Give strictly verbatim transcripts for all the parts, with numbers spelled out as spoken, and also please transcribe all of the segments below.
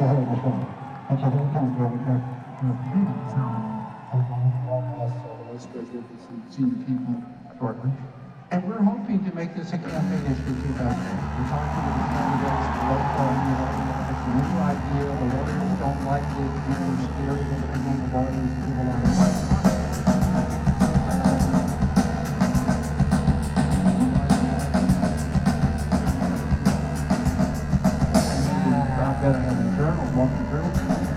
shortly. And we're hoping to make this a campaign issue two thousand eight. We're talking to the candidates, the local, you know, it's a new idea, the lawyers don't like it, people are scared of it, and then the lawyers, people aren't like it. Better have a journal, multi journal.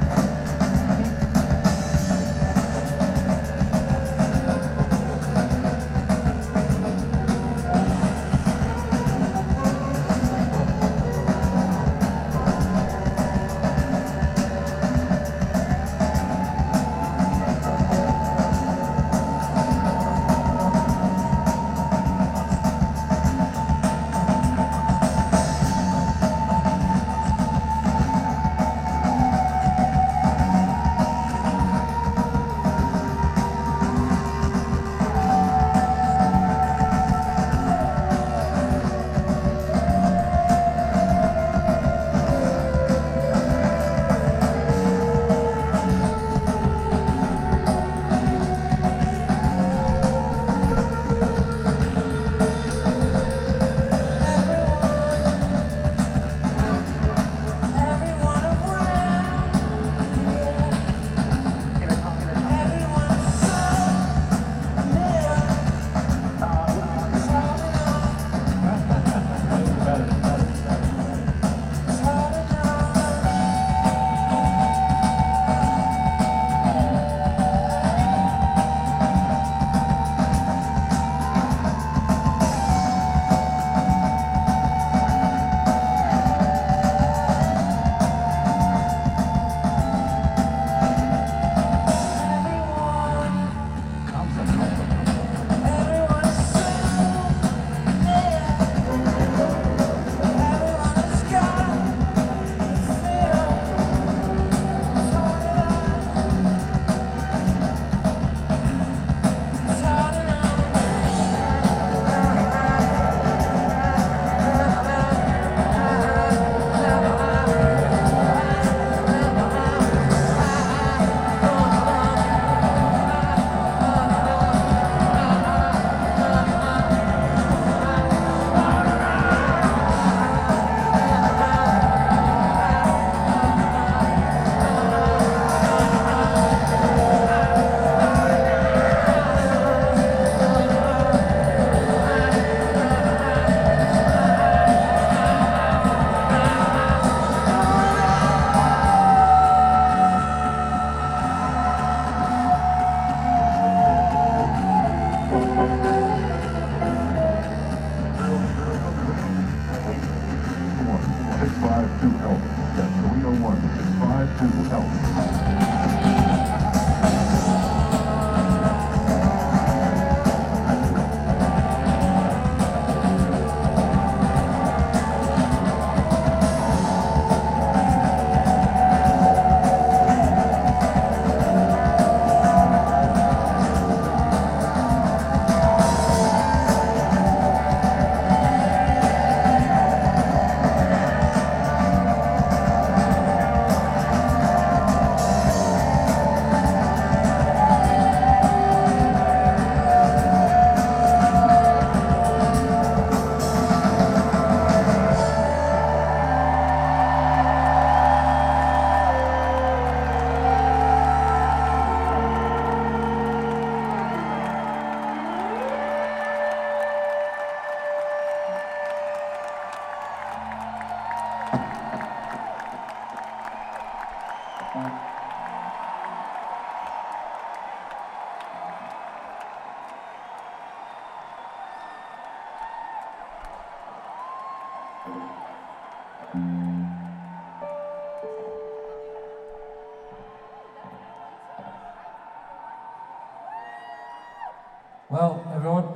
Well, everyone,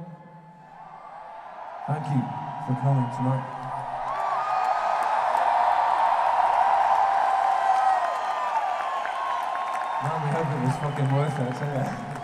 thank you for coming tonight. Man, we hope it was fucking worth it, I tell ya.